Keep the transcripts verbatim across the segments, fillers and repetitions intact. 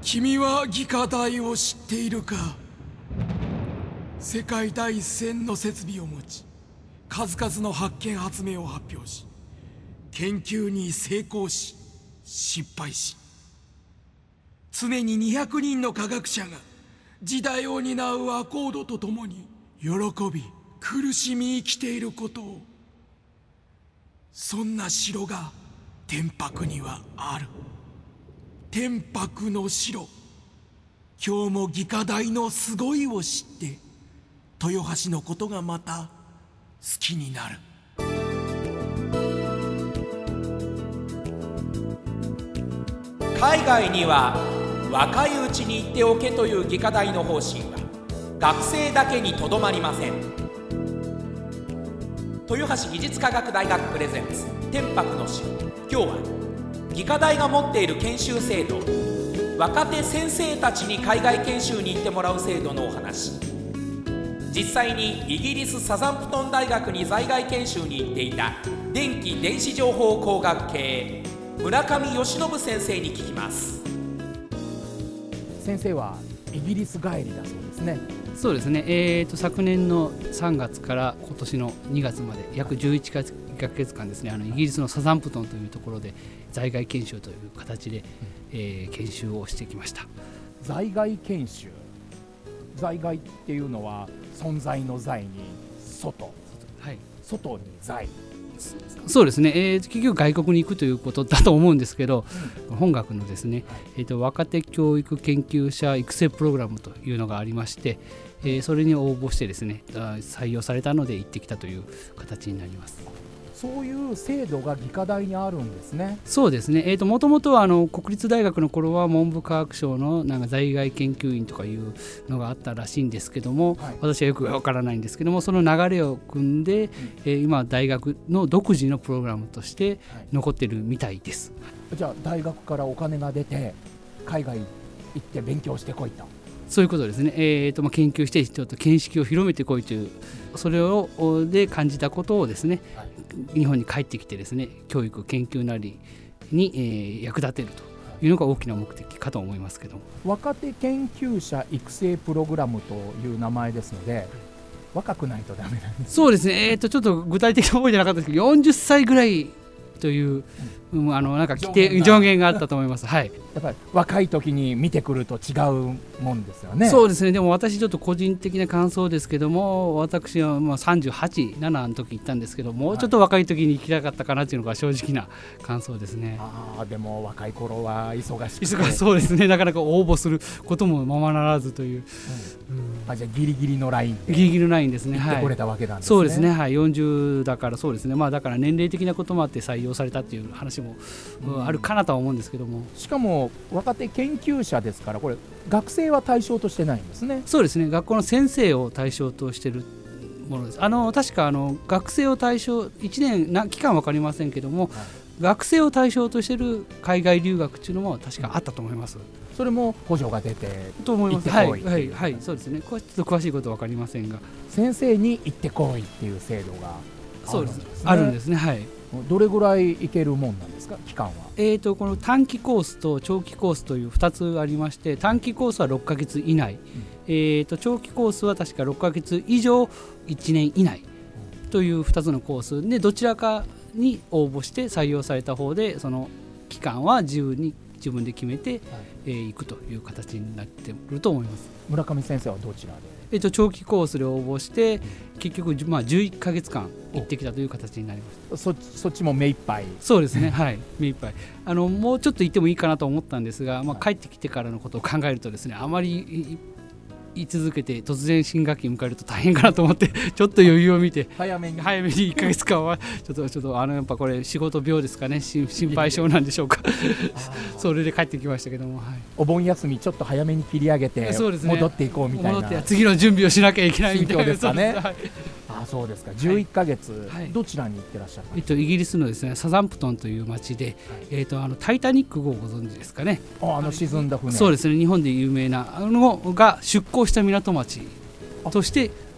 君は技科大を知っているか。世界第一線の設備を持ち、数々の発見発明を発表し、研究に成功し失敗し、常ににひゃくにんの科学者が時代を担うアコードとともに喜び苦しみ生きていることを、そんな城が天白にはある。天白の城。今日も技科大のすごいを知って豊橋のことがまた好きになる。 海外には若いうちに行っておけという技科大の方針は学生だけにとどまりません。豊橋技術科学大学プレゼンツ天白の城。今日は技科大が持っている研修制度、若手先生たちに海外研修に行ってもらう制度のお話。実際にイギリスサザンプトン大学に在外研修に行っていた電気電子情報工学系村上義信先生に聞きます。 先生はイギリス帰りだそうですね。 そうですね、えー、と昨年のさんがつから今年のにがつまで約じゅういっかげつかんですね、あのイギリスのサザンプトンというところで在外研修という形で、うんえー、研修をしてきました。 在外研修、在外っていうのは存在の在に外、 はい、 外に在。 そうですね、えー、結局外国に行くということだと思うんですけど、うん、本学のですね、はいえー、と若手教育研究者育成プログラムというのがありまして、えー、それに応募してですね採用されたので行ってきたという形になります。 そういう制度が技科大にあるんですね。 そうですね、えー、ともともとはあの国立大学の頃は文部科学省のなんか在外研究員とかいうのがあったらしいんですけども、はい、私はよくわからないんですけども、その流れを組んで、うんえー、今大学の独自のプログラムとして残ってるみたいです、 はい、じゃあ大学からお金が出て海外行って勉強してこいと。 そういうことですね、えーとまあ、研究してちょっと見識を広めてこいという、それをで感じたことをですね、はい、日本に帰ってきてですね教育研究なりに、えー、役立てるというのが大きな目的かと思いますけども。 若手研究者育成プログラムという名前ですので、若くないとダメなんです。 そうですね、えーとちょっと具体的な覚えじゃなかったですけどよんじゅっさいぐらいという、うん、あのなんか規定上限があったと思います、はい、 やっぱり若い時に見てくると違うもんですよね。 そうですね、でも私ちょっと個人的な感想ですけども、私はまあさんじゅうはち、ななの時行ったんですけど、もうちょっと若い時に行きたかったかなというのが正直な感想ですね。 あでも若い頃は忙しくて忙しそうですね、なかなか応募することもままならずという、 うんうん、あじゃあギリギリのラインでギリギリのラインですね、 行ってこれたわけなんですね。 そうですね、はい、よんじゅうだからそうですね、まあ、だから年齢的なこともあって採用されたっていう話も、うん、あるかなとは思うんですけども、 しかも若手研究者ですから、これ学生は対象としてないんですね。 そうですね、学校の先生を対象としているものです。あの確かあの学生を対象いちねんな期間は分かりませんけども、はい、学生を対象としている海外留学というのも確かあったと思います、うん、 それも補助が出てと思います。はい、はいはい、そうですね、これちょっと詳しいことは分かりませんが、 先生に行ってこいっていう制度があるんですね。 あるんですね、はい。 どれぐらい行けるもんなんですか、期間は。 えーとこの短期コースと長期コースというふたつありまして、短期コースはろっかげつ以内、うんえー、と長期コースは確かろっかげつ以上いちねん以内というふたつのコースで、どちらかに応募して採用された方で、その期間は自由に自分で決めて、はいえー、行くという形になっていると思います。 村上先生はどちらで。 えー、と長期コースで応募して、うん、結局、まあ、じゅういっかげつかん行ってきたという形になりました。 そ, そっちも目いっぱい。 そうですね、はい、目いっぱい。あのもうちょっと行ってもいいかなと思ったんですが、まあ、帰ってきてからのことを考えるとですね、あまり言い続けて突然新学期迎えると大変かなと思ってちょっと余裕を見て早めに早めにいっかげつかんはちょっとちょっとあのやっぱこれ仕事病ですかね、心配性なんでしょうかそれで帰ってきましたけども、はい、 お盆休みちょっと早めに切り上げて戻っていこうみたいな、 戻って次の準備をしなきゃいけないみたいなですかね。あそうですか、じゅういっかげつ、はい、どちらに行ってらっしゃるんですか。 えっと、イギリスのですねサザンプトンという町で、はいえっと、あのタイタニック号をご存知ですかね。 あ, あの沈んだ船。 そうですね、日本で有名なあのが出港した港町として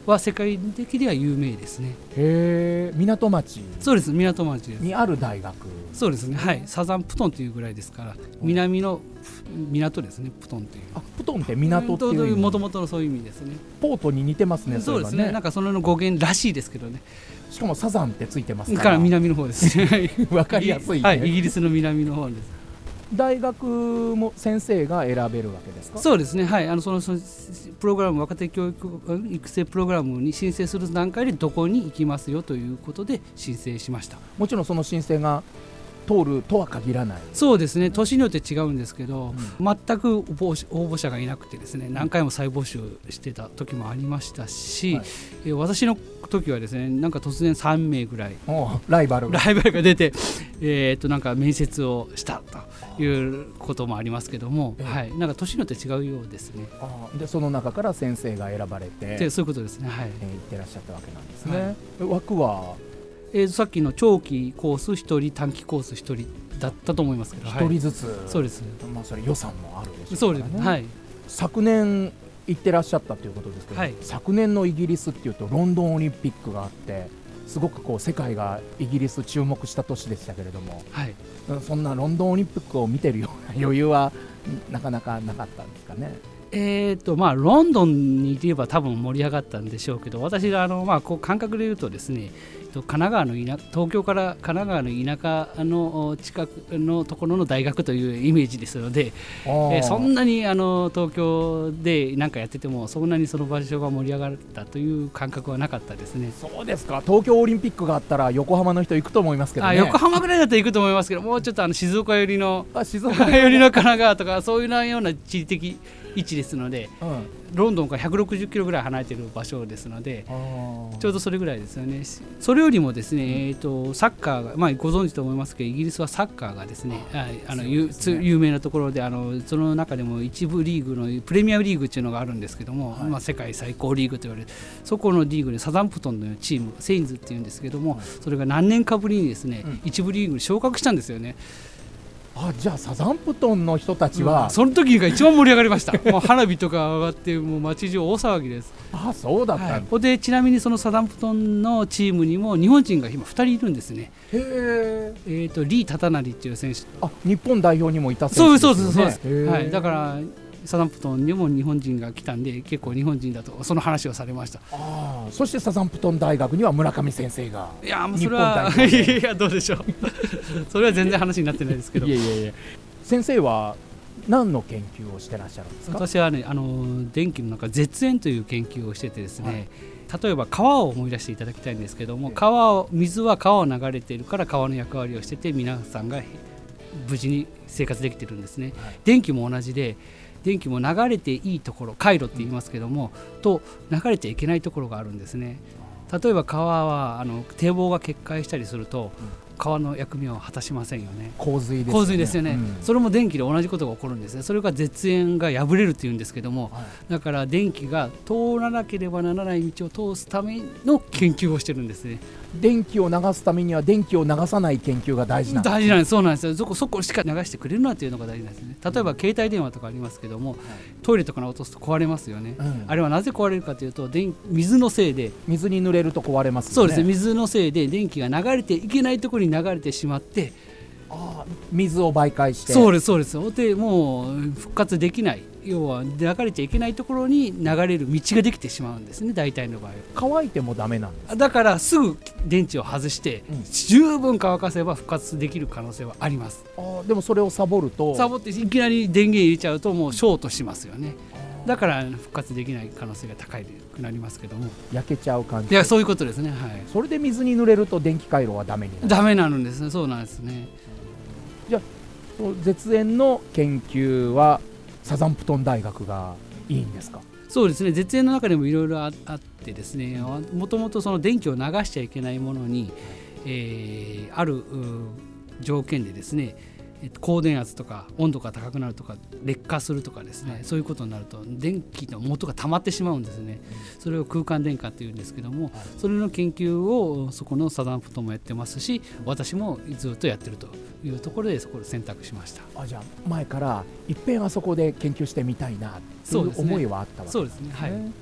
は世界的では有名ですね。 へえ、港町そうです、港町です。 にある大学。 そうですね、はい、サザンプトンというぐらいですから、南の港ですね、プトンという。 あ、プトンって港っていう意味。 もともとのそういう意味ですね。 ポートに似てますね。 そうですね、なんかその語源らしいですけどね。 しかもサザンってついてますから。 から南の方ですね。 わかりやすいね。 はい、イギリスの南の方です。 大学も先生が選べるわけですか？ そうですね、はい、あのそのそのプログラム、若手教育育成プログラムに申請する段階でどこに行きますよということで申請しました。 もちろんその申請が通るとは限らない。 そうですね、年によって違うんですけど、うん、全く応募者がいなくてですね、何回も再募集してた時もありましたし、はい、え私の時はですね、なんか突然さんめいぐらいライバルがライバルが出て、えー、っとなんか面接をしたということもありますけども、えーはい、なんか年によって違うようですね。 あでその中から先生が選ばれて、 でそういうことですね、はい、 えー、行ってらっしゃったわけなんですね。はい、枠はえー、さっきの長期コースひとり、短期コースひとりだったと思いますけど、 ひとりずつ、はい、 そうです。 まあ、それ予算もあるでしょうからね。 そうです、はい、 昨年行ってらっしゃったということですけど、はい、昨年のイギリスっていうとロンドンオリンピックがあって、すごくこう世界がイギリス注目した年でしたけれども、はい、そんなロンドンオリンピックを見てるような余裕はなかなかなかったんですかね。 えーとまあ、ロンドンにいれば多分盛り上がったんでしょうけど、私があの、まあ、こう感覚で言うとですね、神奈川の田東京から神奈川の田舎の近くのところの大学というイメージですので、えー、そんなにあの東京で何かやっててもそんなにその場所が盛り上がったという感覚はなかったですね。 そうですか。東京オリンピックがあったら横浜の人行くと思いますけどね。 あ、横浜ぐらいだったら行くと思いますけど、もうちょっとあの静岡寄りのあ静岡寄りの神奈川とかそういうような地理的位置ですので、うん、ロンドンからひゃくろくじゅっキロぐらい離れている場所ですので、ちょうどそれぐらいですよね。それよりもですね、うん、えー、とサッカーが、まあ、ご存知と思いますけど、イギリスはサッカーがですね、ああの有, 有名なところで、あのその中でも一部リーグのプレミアムリーグっていうのがあるんですけども、はい、まあ、世界最高リーグと言われるそこのリーグでサザンプトンのチームセインズっていうんですけども、はい、それが何年かぶりにですね、うん、一部リーグに昇格したんですよね。 あ、じゃあサザンプトンの人たちは、 うん、その時が一番盛り上がりました。もう花火とか上がってもう街中大騒ぎです。 あ、そうだった、はい、 でちなみにそのサザンプトンのチームにも日本人が今ふたりいるんですね。 へー、 えーとリー・タタナリっていう選手、 あ、日本代表にもいた選手ですよね。 そうですそうですそうです、はい、だからサザンプトンにも日本人が来たんで、結構日本人だとその話をされました。 あ、そしてサザンプトン大学には村上先生が、 いやもうそれはいやどうでしょうそれは全然話になってないですけど。 いやいやいや、先生は何の研究をしてらっしゃるんですか？ 私はね、あの電気の中絶縁という研究をしててですね、はい、例えば川を思い出していただきたいんですけども、川を水は川を流れているから川の役割をしてて皆さんが無事に生活できてるんですね。はい、電気も同じで、電気も流れていいところ、回路って言いますけども、うん、と流れていけないところがあるんですね。例えば川はあの堤防が決壊したりすると、うん、川の役目を果たしませんよね。 洪水ですよね。 洪水ですよね、うん、それも電気で同じことが起こるんですね。それが絶縁が破れるっていうんですけども、はい、だから電気が通らなければならない道を通すための研究をしてるんですね。 電気を流すためには電気を流さない研究が大事なんです。 大事なんです。そうなんですよ。そこそこしか流してくれるなというのが大事なんですね。例えば携帯電話とかありますけども、はい、トイレとかに落とすと壊れますよね。うん、あれはなぜ壊れるかというと、電水のせいで、 水に濡れると壊れますよね。 そうですね。水のせいで電気が流れていけないところに流れてしまって、 あ、水を媒介して、 そうですそうです。でもう復活できない、要は流れちゃいけないところに流れる道ができてしまうんですね、大体の場合は。 乾いてもダメなんです。 だからすぐ電池を外して、うん、十分乾かせば復活できる可能性はあります。 あ、でもそれをサボると、 サボっていきなり電源入れちゃうともうショートしますよね。だから復活できない可能性が高くなりますけども、 焼けちゃう感じ。 いや、そういうことですね。はい、 それで水に濡れると電気回路はダメになる。 ダメなんですね。そうなんですね。 じゃあ絶縁の研究はサザンプトン大学がいいんですか？ そうですね。絶縁の中でもいろいろあってですね、もともとその電気を流しちゃいけないものに、えー、ある条件でですね、高電圧とか温度が高くなるとか劣化するとかですね、そういうことになると電気の元が溜まってしまうんですね。それを空間電荷っていうんですけども、それの研究をそこのサザンプトンもやってますし、私もずっとやってるというところでそこを選択しました。 あ、じゃあ前からいっぺんあそこで研究してみたいなという思いはあったわけですね。 そうですね。はい。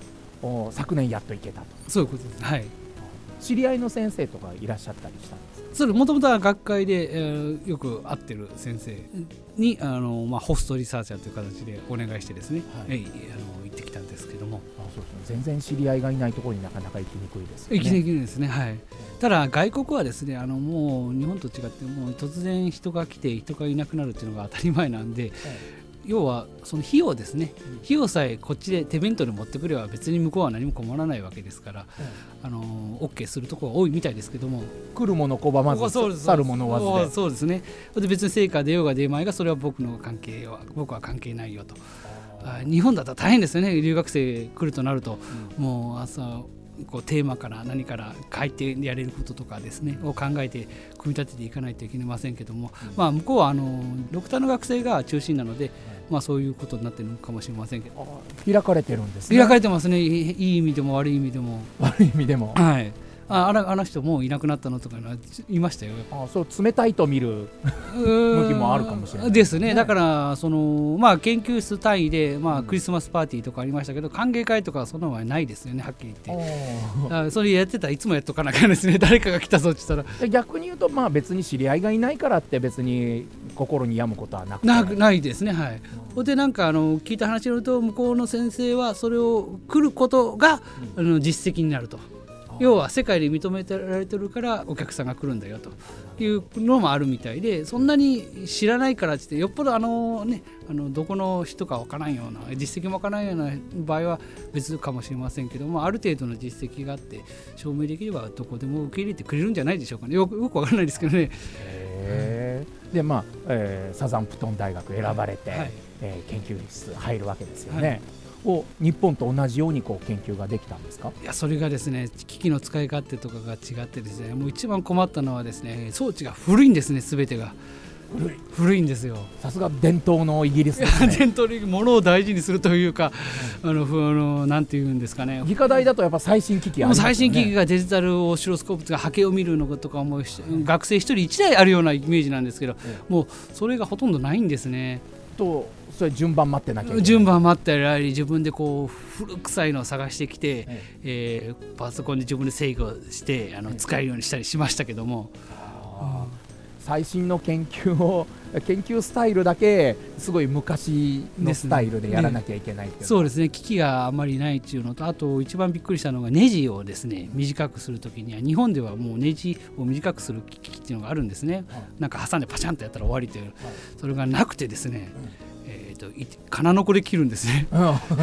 昨年やっと行けたと。 そういうことです、はい、 知り合いの先生とかいらっしゃったりしたんですか？ それもともとは学会で、えー、よく会ってる先生にあの、まあ、ホストリサーチャーという形でお願いしてですね、はい、えー、あの行ってきたんですけども、 あ、そうですね、全然知り合いがいないところになかなか行きにくいですよね。 行きにくいですね、はい、ただ外国はですね、あのもう日本と違ってもう突然人が来て人がいなくなるっていうのが当たり前なんで、はい、要はその費用ですね、うん、費用さえこっちで手弁当で持ってくれば別に向こうは何も困らないわけですから、うん、あの OK するところが多いみたいですけども、 来るもの拒まず去るもの追わずで、 そうですね、で別に成果出ようが出まいがそれは僕の関係は僕は関係ないよと。日本だったら大変ですよね、留学生来るとなると、うん、もう朝こうテーマから何から書いてやれることとかですねを考えて組み立てていかないといけませんけども、うん、まあ、向こうはあのドクターの学生が中心なので、まあ、そういうことになっているのかもしれませんけど、 開かれてるんですね。 開かれてますね、いい意味でも悪い意味でも。 悪い意味でも、 はい、あ, あ, のあの人もういなくなったのとかいましたよ。 あ、そう冷たいと見る向きもあるかもしれないですね。だからその、まあ、研究室単位で、まあ、クリスマスパーティーとかありましたけど、歓迎会とかそんなのはないですよね、はっきり言って。あ、それやってたらいつもやっとかなきゃですね、誰かが来たぞって言ったら。 逆に言うと、まあ、別に知り合いがいないからって別に心に病むことはなくてな, ないですね、はい、うん、でなんかあの聞いた話によると向こうの先生はそれを来ることが、うん、あの実績になると。要は世界で認められてるからお客さんが来るんだよというのもあるみたいで、そんなに知らないからってってよっぽどあの、ね、あのどこの人か分からんような実績も分からんような場合は別かもしれませんけども、ある程度の実績があって証明できればどこでも受け入れてくれるんじゃないでしょうかね。よく、よく分からないですけどね。 へー。で、まあえー、サザンプトン大学選ばれて、はい、えー、研究室入るわけですよね、はい、を日本と同じようにこう研究ができたんですか？ いや、それがですね、機器の使い勝手とかが違ってですね、もう一番困ったのはですね、装置が古いんですね、すべてが古い古いんですよ。 さすが伝統のイギリスですね。 伝統的ものを大事にするというか、うん、あのあのなんていうんですかね、 理科大だとやっぱ最新機器ありますよね。 もう最新機器がデジタルオシロスコープが波形を見るのとかも、うん、学生一人一台あるようなイメージなんですけど、うん、もうそれがほとんどないんですね。 とそれ順番待ってなきゃいけない。 順番待ってやり、自分でこう古臭いのを探してきて、ええー、パソコンで自分で制御してあの使えるようにしたりしましたけども、 あ、うん、最新の研究を研究スタイルだけすごい昔のスタイルでやらなきゃいけないっていう、ね、 そうですね、機器があまりないっていうのと、あと一番びっくりしたのがネジをですね短くするときには、日本ではもうネジを短くする機器っていうのがあるんですね、はい、なんか挟んでパチャンとやったら終わりという、はい、それがなくてですね、うん、えー、と金のこで切るんですね。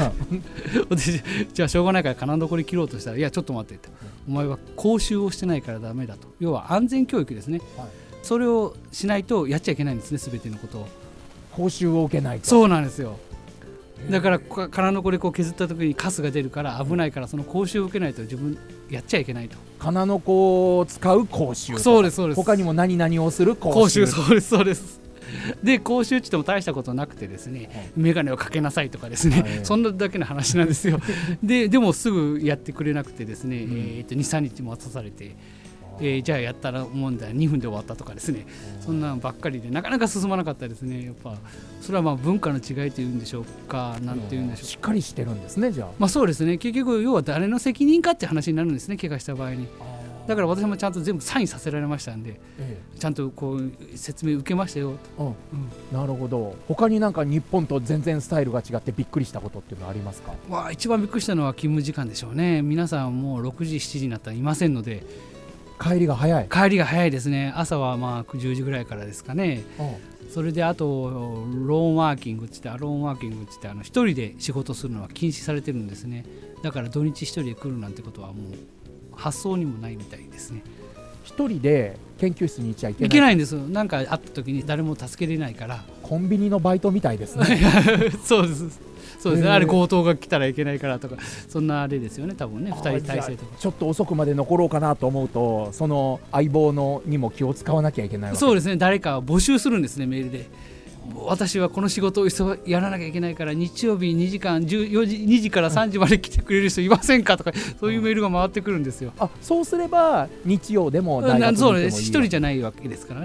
じゃあしょうがないから金のこで切ろうとしたら、いやちょっと待ってって、お前は講習をしてないからダメだと。要は安全教育ですね、はい、それをしないとやっちゃいけないんですね、すべてのことを。 講習を受けないと。 そうなんですよ。だから金のこでこう削った時にカスが出るから危ないから、その講習を受けないと自分やっちゃいけないと。 金のこを使う講習、 そうですそうです。 他にも何々をする講習。 講習、そうですそうです。で講習って言っても大したことなくてですね、はい、眼鏡をかけなさいとかですね、はい、そんなだけの話なんですよ。で, でもすぐやってくれなくてですね、うん、えー、と にさんにちも渡されて、えー、じゃあやったら問題にふんで終わったとかですね、そんなばっかりでなかなか進まなかったですね。やっぱそれはまあ文化の違いというんでしょうか、なんていうんでしょう、 しっかりしてるんですね。じゃあ、 まあ、そうですね、結局要は誰の責任かって話になるんですね、怪我した場合に。だから私もちゃんと全部サインさせられましたんで、ええ、ちゃんとこう説明受けましたよと、うんうん、 なるほど。他になんか日本と全然スタイルが違ってびっくりしたことっていうのはありますか？ わあ、一番びっくりしたのは勤務時間でしょうね。皆さんもうろくじしちじになったらいませんので、 帰りが早い。 帰りが早いですね。朝はまあじゅうじぐらいからですかね、うん、それであとローンワーキングって言ってローンワーキングって言ってあの一人で仕事するのは禁止されてるんですね。だから土日一人で来るなんてことはもう発想にもないみたいですね。 一人で研究室に行っちゃいけない。 いけないんですよ。なんかあった時に誰も助けれないから。 コンビニのバイトみたいですね。 そうですそうですね、あれ強盗が来たらいけないからとか、そんなあれですよね、多分ね。ふたり体制とかちょっと遅くまで残ろうかなと思うと、その相棒のにも気を使わなきゃいけないわけ。 そうですね、誰か募集するんですね、メールで。私はこの仕事をやらなきゃいけないから日曜日にじかんじゅうよじにじからさんじまで来てくれる人いませんかとか、そういうメールが回ってくるんですよ。 あ、そうすれば日曜でも大学に行ってもいい。 そうです、一人じゃないわけですからね。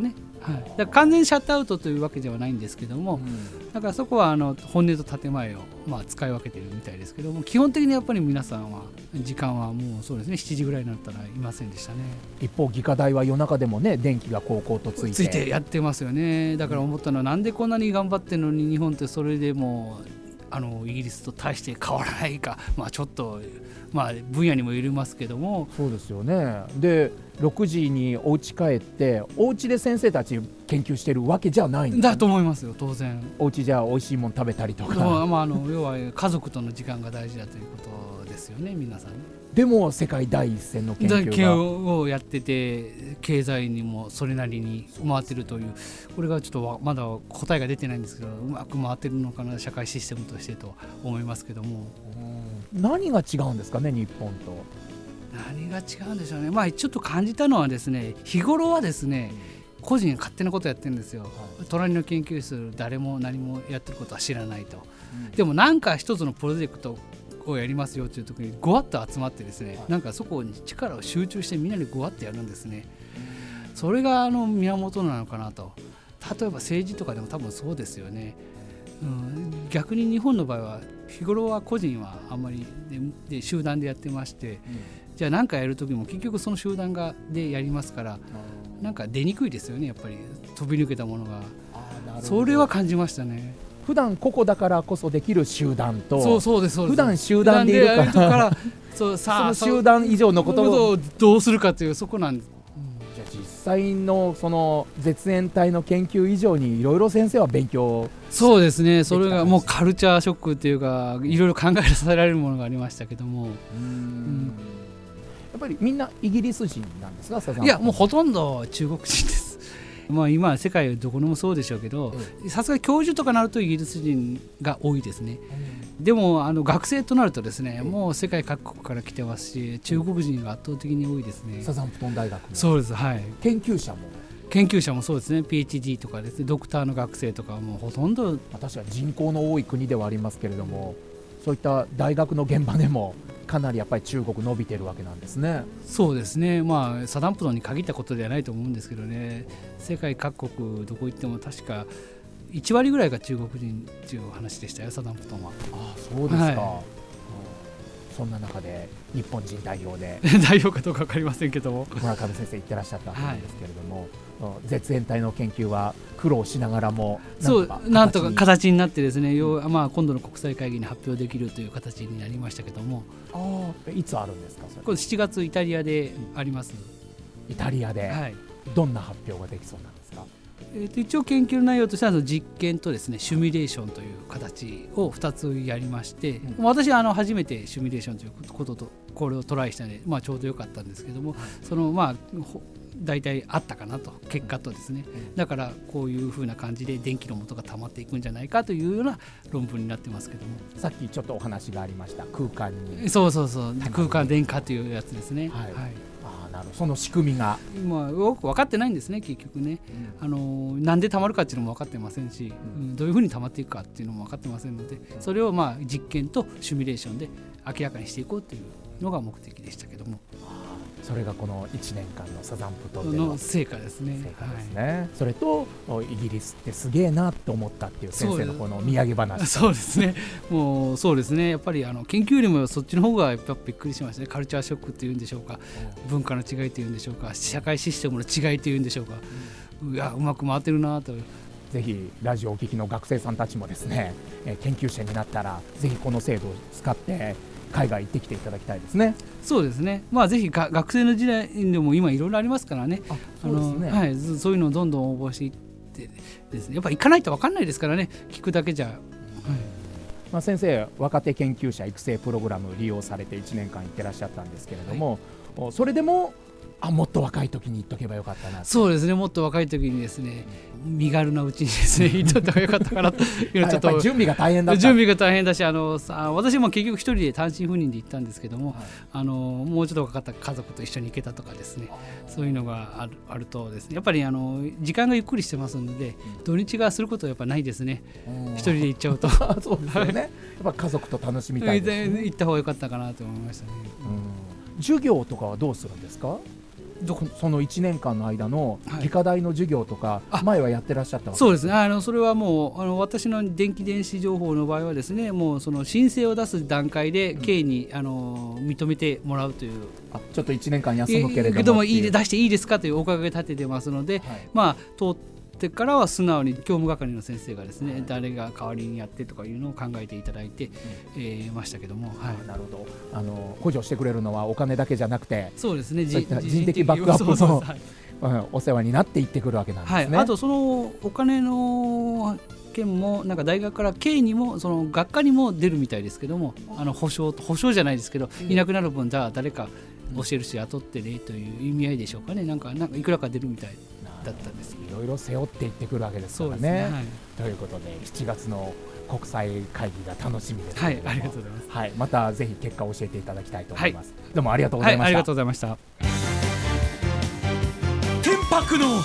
はい、だから完全にシャットアウトというわけではないんですけども、うん、だからそこはあの本音と建前をまあ使い分けているみたいですけども、基本的にやっぱり皆さんは時間はもうそうですねしちじぐらいになったらいませんでしたね。 一方技科大は夜中でもね電気がこうこうとついてついてやってますよね。だから思ったのは、なんでこんなに頑張ってるのに日本ってそれでもあのイギリスと大して変わらないか、まあ、ちょっと、まあ、分野にもよりますけども。 そうですよね。でろくじにお家帰ってお家で先生たち研究してるわけじゃないんだと思いますよ。当然お家じゃ美味しいもの食べたりとか、 まあ、あの要は家族との時間が大事だということですよね皆さん。 でも世界第一線の研究がをやってて経済にもそれなりに回ってるという、これがちょっとまだ答えが出てないんですけど、うまく回ってるのかな社会システムとしてと思いますけども。 何が違うんですかね日本と。 何が違うんでしょうね。まあちょっと感じたのはですね、日頃はですね個人が勝手なことやってるんですよ、はい、隣の研究室誰も何もやってることは知らないと、うん、でもなんか一つのプロジェクトをやりますよという時にごわっと集まってですね、はい、なんかそこに力を集中してみんなでごわっとやるんですね、うん、それがあの源なのかなと。例えば政治とかでも多分そうですよね、うん、逆に日本の場合は日頃は個人はあんまり で, で集団でやってまして、うん、じゃあ何かやるときも結局その集団がでやりますから、なんか出にくいですよねやっぱり飛び抜けたものが。それは感じましたね。 普段個々だからこそできる集団と、 そうそうですそうです、 普段集団でいるから、 からそうさあその集団以上のことをどうするかというそこなんです。 じゃあ実際のその絶縁体の研究以上にいろいろ先生は勉強。 そうですね、それがもうカルチャーショックっていうかいろいろ考えさせられるものがありましたけども、うん、 やっぱりみんなイギリス人なんですか。 いやもうほとんど中国人です。まあ今世界どこでもそうでしょうけど、さすがに教授とかなるとイギリス人が多いですね、うん、でもあの学生となるとですね、もう世界各国から来てますし中国人が圧倒的に多いですね。 サザンプトン大学も。 そうです、はい。 研究者も研究者もそうですね。 ピーエイチディー とかですね、ドクターの学生とかもほとんど。 確かに人口の多い国ではありますけれども、そういった大学の現場でもかなりやっぱり中国伸びてるわけなんですね。 そうですね、まあサザンプトンに限ったことではないと思うんですけどね、世界各国どこ行っても確かいちわりぐらいが中国人っていう話でしたよ、サザンプトンは。 ああそうですか、はい、そんな中で日本人代表で代表かどうか分かりませんけども村上先生言ってらっしゃったわけなんですけれども、はい、絶縁体の研究は苦労しながらもそうなんとか形になってですね、うん、まあ、今度の国際会議に発表できるという形になりましたけども。 あいつあるんですかそれ。 これしちがつイタリアであります、 うん、イタリアで、はい、どんな発表ができそうなんですか。 えー、と一応研究の内容としては実験とですねシミュレーションという形をふたつやりまして、うん、私はあの初めてシミュレーションということとこれをトライしたので、まあ、ちょうどよかったんですけども、はい、そのまあ大体あったかなと結果とですね、うん、だからこういう風な感じで電気の元が溜まっていくんじゃないかというような論文になってますけども。 さっきちょっとお話がありました空間に。 そうそうそう空間電荷というやつですね、はいはい。 あなるほど、その仕組みが、 まあ、よく分かってないんですね結局ね、うん、あのなんで溜まるかっていうのも分かってませんし、うん、どういう風に溜まっていくかっていうのも分かってませんので、それをまあ実験とシミュレーションで明らかにしていこうというのが目的でしたけども。 それがこのいちねんかんのサザンプトンでの成果ですね。 成果ですね、はい、それとイギリスってすげえなと思ったっていう先生のこの土産話。 そうですねもうそうですね、やっぱりあの研究よりもそっちの方がやっぱびっくりしましたね。カルチャーショックっていうんでしょうか、文化の違いというんでしょうか、社会システムの違いというんでしょうか、うん、いやうまく回ってるなと。 ぜひラジオをお聞きの学生さんたちもですね、え研究者になったらぜひこの制度を使って海外行ってきていただきたいですね。 そうですね、まあ、ぜひが学生の時代でも今いろいろありますからね、 あそうですね、 あの、はい、そういうのをどんどん応募していってですね、やっぱ行かないと分かんないですからね、聞くだけじゃ、はい。 まあ、先生若手研究者育成プログラムを利用されていちねんかん行ってらっしゃったんですけれども、はい、それでもあもっと若い時に行っとけばよかったな。 そうですね、もっと若い時にですね、身軽なうちにですね行っとった方がよかったかなというのちょっと準備が大変だった。 準備が大変だし、あのさ私も結局一人で単身赴任で行ったんですけども、はい、あのもうちょっと若かった家族と一緒に行けたとかですね、そういうのがある、あるとですね、やっぱりあの時間がゆっくりしてますので、うん、土日がすることはやっぱないですね、一人で行っちゃうとそうですよね、やっぱ家族と楽しみたいですね。 行った方がよかったかなと思いましたね。 うん、授業とかはどうするんですか。 どそのいちねんかんの間の理科大の授業とか、はい、前はやってらっしゃったわけですか？ そうですね、あのそれはもうあの私の電気電子情報の場合はですね、もうその申請を出す段階で経営に、うん、あの認めてもらうという、 あちょっといちねんかん休むけれどもけどもいいで出していいですかというお伺いが立ててますので、はい、まあ通ってからは素直に教務係の先生がですね、はい、誰が代わりにやってとかいうのを考えていただいて、うんえー、ましたけども、はい、 なるほど。あの補助してくれるのはお金だけじゃなくて、 そうですね、 そういった人的バックアップのお世話になっていってくるわけなんですね、 はい、あとそのお金の件もなんか大学から経にもその学科にも出るみたいですけども、あの保証保証じゃないですけど、いなくなる分じゃあ誰か教えるし雇ってねという意味合いでしょうかね。なんかなんかいくらか出るみたいだったんです。 いろいろ背負っていってくるわけですからね。そうですね、はい、ということでしちがつの国際会議が楽しみですけれども、 はい、ありがとうございます、 はい、またぜひ結果を教えていただきたいと思います、はい、どうもありがとうございました、 はい、ありがとうございました。 天白の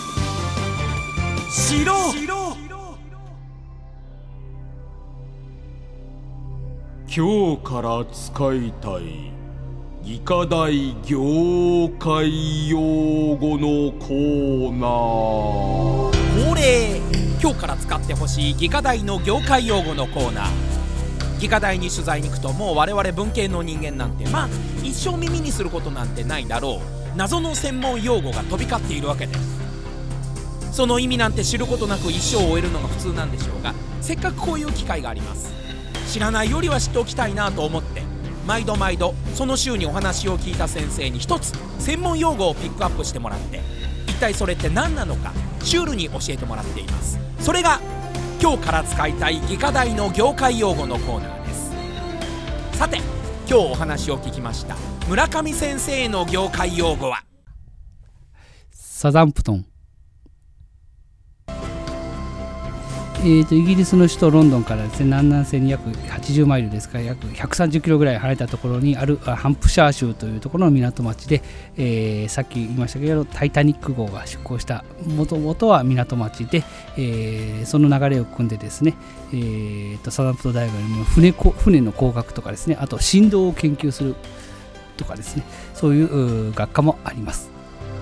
城。今日から使いたい技科大業界用語のコーナー。 恒例、今日から使ってほしい技科大の業界用語のコーナー。技科大に取材に行くと、もう我々文系の人間なんてまあ一生耳にすることなんてないだろう謎の専門用語が飛び交っているわけです。その意味なんて知ることなく一生を終えるのが普通なんでしょうが、せっかくこういう機会があります。知らないよりは知っておきたいなと思って、毎度毎度その週にお話を聞いた先生に一つ専門用語をピックアップしてもらって、一体それって何なのかシュールに教えてもらっています。それが今日から使いたい技科大の業界用語のコーナーです。さて今日お話を聞きました村上先生の業界用語はサザンプトン、えー、とイギリスの首都ロンドンからですね、南南西に約はちじゅうマイルですから約ひゃくさんじゅっキロぐらい離れたところにあるハンプシャー州というところの港町で、えー、さっき言いましたけどタイタニック号が出港したもともとは港町で、えー、その流れを組んでですね、えー、とサザンプトン大学の 船, 船の工学とかですね、あと振動を研究するとかですね、そういう学科もあります。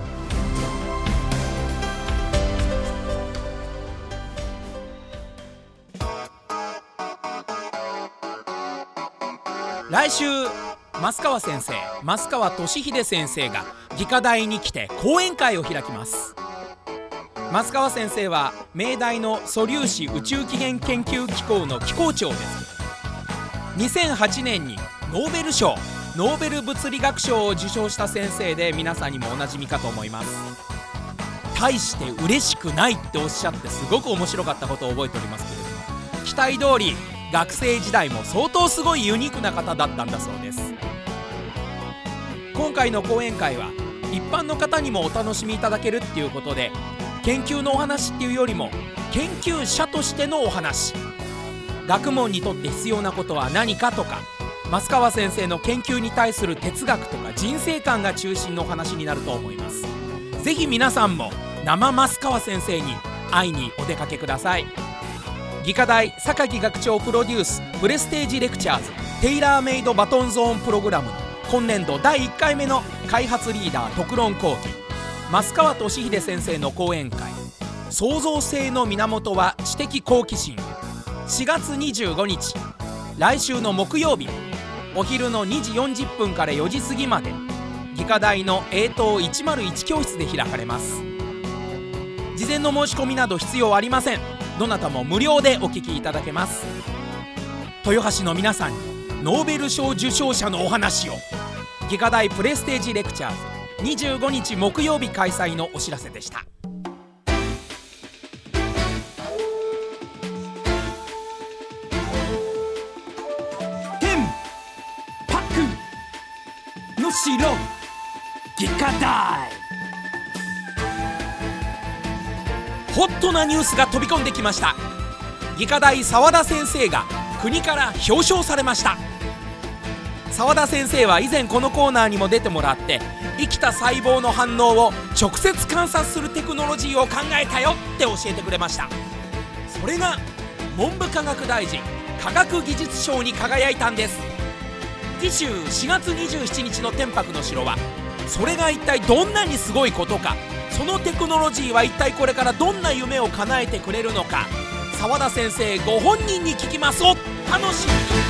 来週増川先生、増川俊秀先生が技科大に来て講演会を開きます。増川先生は明大の素粒子宇宙起源研究機構の機構長です。にせんはちねんにノーベル賞、ノーベル物理学賞を受賞した先生で、皆さんにもおなじみかと思います。大して嬉しくないっておっしゃって、すごく面白かったことを覚えておりますけれども、期待通り学生時代も相当すごいユニークな方だったんだそうです。今回の講演会は一般の方にもお楽しみいただけるっていうことで、研究のお話っていうよりも研究者としてのお話、学問にとって必要なことは何かとか、増川先生の研究に対する哲学とか人生観が中心のお話になると思います。ぜひ皆さんも生増川先生に会いにお出かけください。技科大榊学長プロデュースプレステージレクチャーズテイラーメイドバトンゾーンプログラムの今年度だいいっかいめの開発リーダー特論講義、増川俊秀先生の講演会、創造性の源は知的好奇心、しがつにじゅうごにち、来週の木曜日、お昼のにじよんじゅっぷんからよじ過ぎまで技科大の エー棟いちまるいち教室で開かれます。事前の申し込みなど必要ありません。どなたも無料でお聞きいただけます。豊橋の皆さんにノーベル賞受賞者のお話を。技科大プレステージレクチャーズにじゅうごにち木曜日開催のお知らせでした。 天白の城技科大。 ホットなニュースが飛び込んできました。技科大澤田先生が国から表彰されました。澤田先生は以前このコーナーにも出てもらって、生きた細胞の反応を直接観察するテクノロジーを考えたよって教えてくれました。それが文部科学大臣科学技術賞に輝いたんです。次週しがつにじゅうしちにちの天白の城はそれが一体どんなにすごいことか、そのテクノロジーは一体これからどんな夢を叶えてくれるのか、澤田先生ご本人に聞きます。お楽しみに。